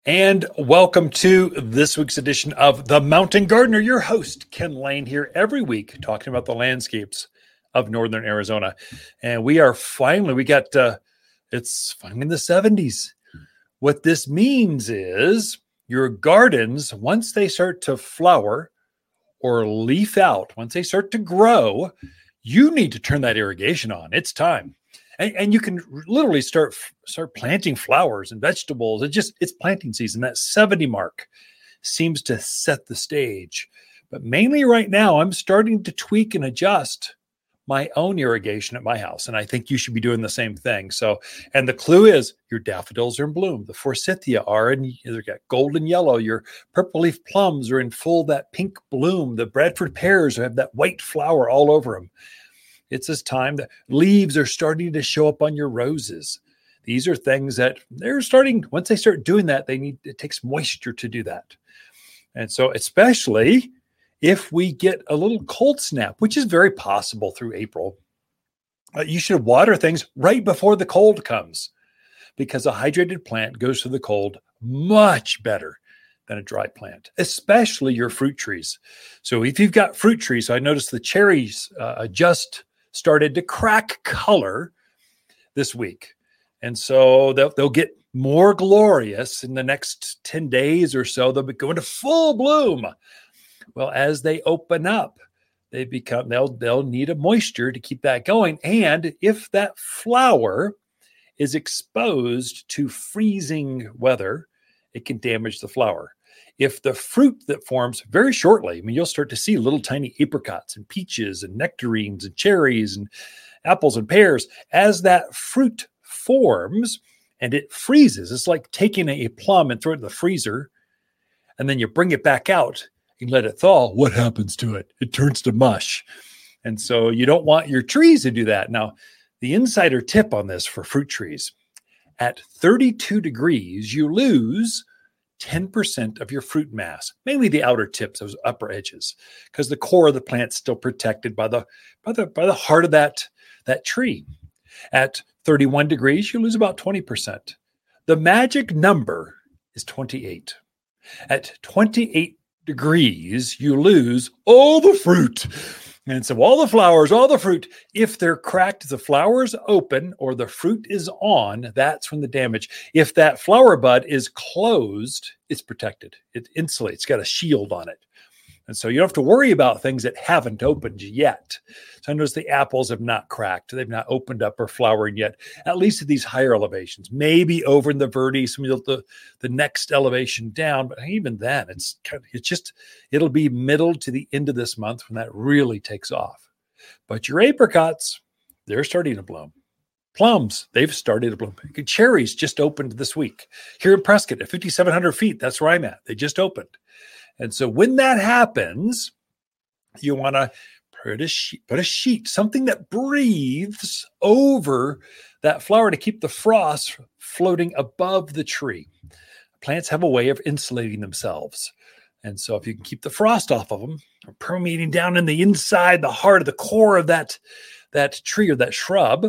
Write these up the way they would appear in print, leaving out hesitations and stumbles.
And welcome to this week's edition of The Mountain Gardener. Your host, Ken Lane, here every week talking about the landscapes of northern Arizona. And it's finally in the 70s. What this means is your gardens, once they start to flower or leaf out, once they start to grow, you need to turn that irrigation on. It's time. And you can literally start planting flowers and vegetables. It's planting season. That 70 mark seems to set the stage. But mainly right now, I'm starting to tweak and adjust my own irrigation at my house. And I think you should be doing the same thing. And the clue is your daffodils are in bloom. The forsythia they've got golden yellow. Your purple leaf plums are in full that pink bloom. The Bradford pears have that white flower all over them. It's this time that leaves are starting to show up on your roses. These are things that once they start doing that, it takes moisture to do that. And so especially if we get a little cold snap, which is very possible through April, you should water things right before the cold comes, because a hydrated plant goes through the cold much better than a dry plant, especially your fruit trees. So if you've got fruit trees, I noticed the cherries just started to crack color this week. And so they'll get more glorious in the next 10 days or so. They'll be going to full bloom. Well, as they open up, they'll need a moisture to keep that going. And if that flower is exposed to freezing weather, it can damage the flower. If the fruit that forms very shortly, you'll start to see little tiny apricots and peaches and nectarines and cherries and apples and pears. As that fruit forms and it freezes, it's like taking a plum and throw it in the freezer, and then you bring it back out and let it thaw. What happens to it? It turns to mush. And so you don't want your trees to do that. Now, the insider tip on this for fruit trees, at 32 degrees, you lose 10% of your fruit mass, mainly the outer tips, those upper edges, because the core of the plant's still protected by the heart of that tree. At 31 degrees, you lose about 20%. The magic number is 28. At 28 degrees, you lose all the fruit. And so all the flowers, all the fruit, if they're cracked, the flowers open or the fruit is on, that's when the damage. If that flower bud is closed, it's protected. It insulates, it's got a shield on it. And so you don't have to worry about things that haven't opened yet. So I notice the apples have not cracked. They've not opened up or flowering yet, at least at these higher elevations. Maybe over in the Verde, some of the next elevation down. But even then, it'll be middle to the end of this month when that really takes off. But your apricots, they're starting to bloom. Plums, they've started to bloom. Cherries just opened this week. Here in Prescott at 5,700 feet, that's where I'm at. They just opened. And so when that happens, you want to put a sheet, something that breathes over that flower to keep the frost floating above the tree. Plants have a way of insulating themselves. And so if you can keep the frost off of them, permeating down in the inside, the heart of the core of that tree or that shrub,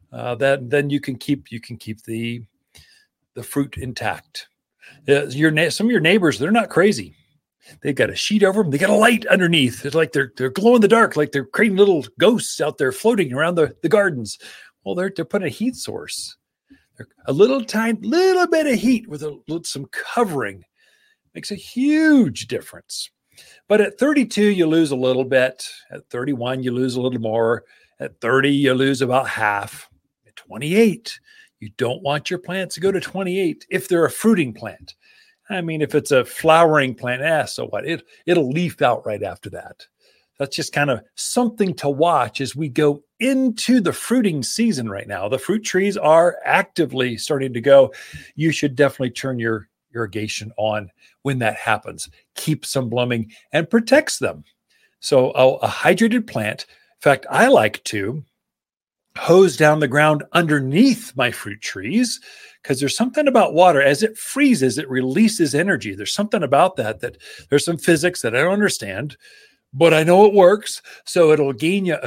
then you can keep the fruit intact. Some of your neighbors, they're not crazy. They've got a sheet over them. They got a light underneath. It's like they're glow in the dark, like they're creating little ghosts out there floating around the gardens. Well, they're putting a heat source. A little bit of heat with some covering makes a huge difference. But at 32, you lose a little bit. At 31, you lose a little more. At 30, you lose about half. At 28, you don't want your plants to go to 28 if they're a fruiting plant. If it's a flowering plant, so what? It'll leaf out right after that. That's just kind of something to watch as we go into the fruiting season right now. The fruit trees are actively starting to go. You should definitely turn your irrigation on when that happens. Keeps them blooming and protects them. So a hydrated plant, in fact, I like to hose down the ground underneath my fruit trees, because there's something about water. As it freezes, it releases energy. There's something about that there's some physics that I don't understand, but I know it works. So it'll gain you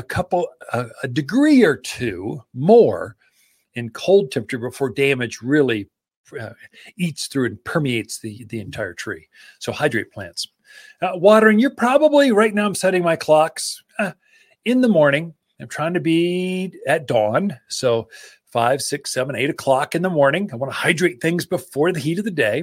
a degree or two more in cold temperature before damage really eats through and permeates the entire tree. So hydrate plants. Watering, you're probably, right now I'm setting my clocks in the morning. I'm trying to be at dawn. So 5, 6, 7, 8 o'clock in the morning. I want to hydrate things before the heat of the day.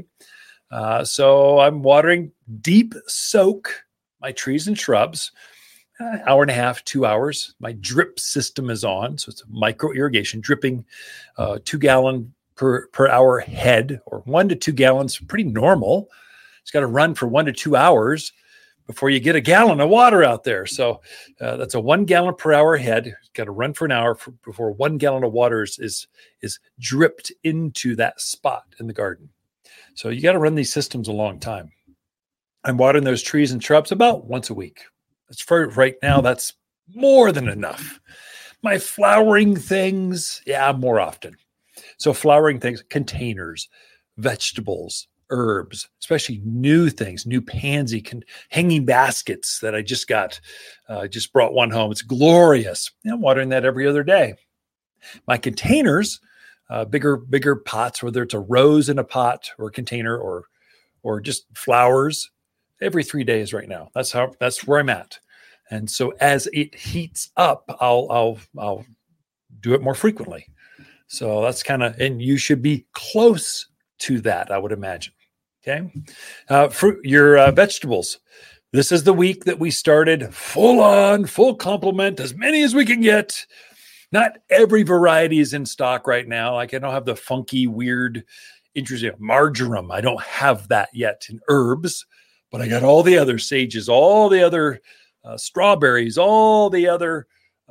So I'm watering, deep soak my trees and shrubs, hour and a half, 2 hours. My drip system is on. So it's micro irrigation, dripping 2 gallon per hour head, or 1 to 2 gallons, pretty normal. It's got to run for 1 to 2 hours before you get a gallon of water out there. So that's a 1 gallon per hour head. Got to run for an hour before 1 gallon of water is dripped into that spot in the garden. So you got to run these systems a long time. I'm watering those trees and shrubs about once a week. That's for right now. That's more than enough. My flowering things, more often. So flowering things, containers, vegetables, herbs, especially new things, new pansy, hanging baskets that I just got. Just brought one home. It's glorious. I'm watering that every other day. My containers, bigger pots, whether it's a rose in a pot or a container or just flowers, every 3 days right now. That's where I'm at. And so as it heats up, I'll do it more frequently. So that's and you should be close to that, I would imagine. Okay. Fruit, your vegetables. This is the week that we started full complement, as many as we can get. Not every variety is in stock right now. Like I don't have the funky, weird, interesting marjoram. I don't have that yet in herbs, but I got all the other sages, all the other strawberries, all the other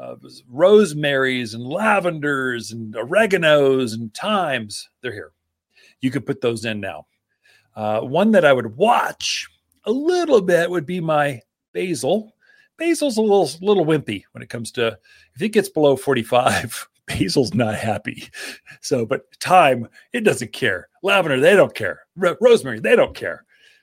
rosemaries and lavenders and oreganos and thymes. They're here. You could put those in now. One that I would watch a little bit would be my basil. Basil's a little wimpy when it comes to, if it gets below 45, basil's not happy. So, but thyme, it doesn't care. Lavender, they don't care. Rosemary, they don't care.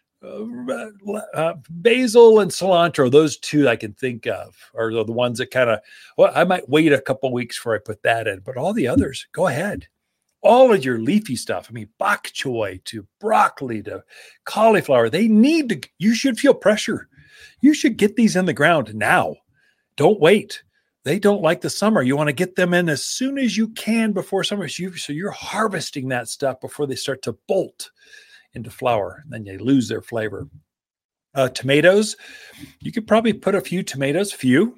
Basil and cilantro, those two I can think of are the ones that I might wait a couple weeks before I put that in, but all the others, go ahead. All of your leafy stuff, bok choy to broccoli to cauliflower, you should feel pressure. You should get these in the ground now. Don't wait. They don't like the summer. You want to get them in as soon as you can before summer. So you're harvesting that stuff before they start to bolt into flower, and then they lose their flavor. Tomatoes, you could probably put a few tomatoes,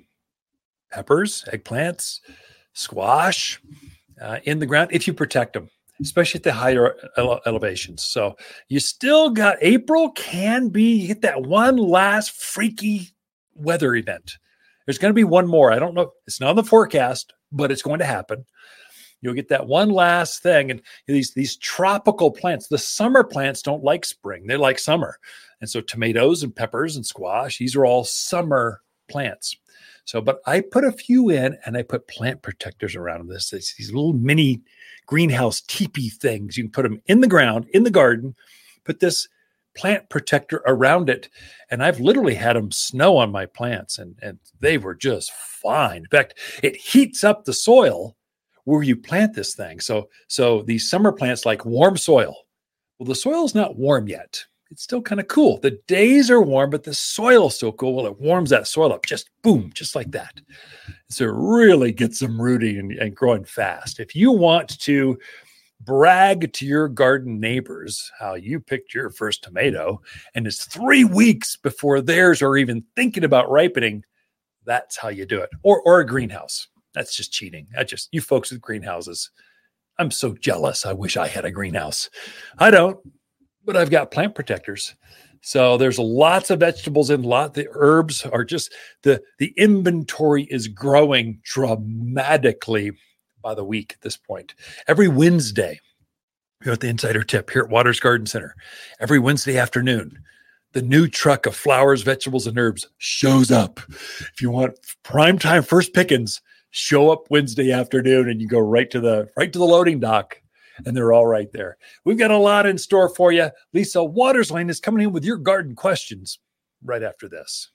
peppers, eggplants, squash in the ground if you protect them, especially at the higher elevations. So you still got April you get that one last freaky weather event. There's going to be one more. I don't know. It's not on the forecast, but it's going to happen. You'll get that one last thing. And these tropical plants, the summer plants don't like spring. They like summer. And so tomatoes and peppers and squash, these are all summer plants. So, but I put a few in and I put plant protectors around this. It's these little mini greenhouse teepee things. You can put them in the ground, in the garden, put this plant protector around it. And I've literally had them snow on my plants and they were just fine. In fact, it heats up the soil where you plant this thing. So these summer plants like warm soil. Well, the soil is not warm yet. It's still kind of cool. The days are warm, but the soil is still cool. Well, it warms that soil up, just boom, just like that. So it really gets them rooting and growing fast. If you want to brag to your garden neighbors how you picked your first tomato and it's 3 weeks before theirs are even thinking about ripening, that's how you do it. Or a greenhouse. That's just cheating. You folks with greenhouses, I'm so jealous. I wish I had a greenhouse. I don't, but I've got plant protectors. So there's lots of vegetables in the herbs are just, the inventory is growing dramatically by the week at this point. Every Wednesday, here at the Insider Tip here at Waters Garden Center, every Wednesday afternoon, the new truck of flowers, vegetables, and herbs shows up. If you want prime time first pickings, show up Wednesday afternoon and you go right to the loading dock and they're all right there. We've got a lot in store for you. Lisa Waterslane is coming in with your garden questions right after this.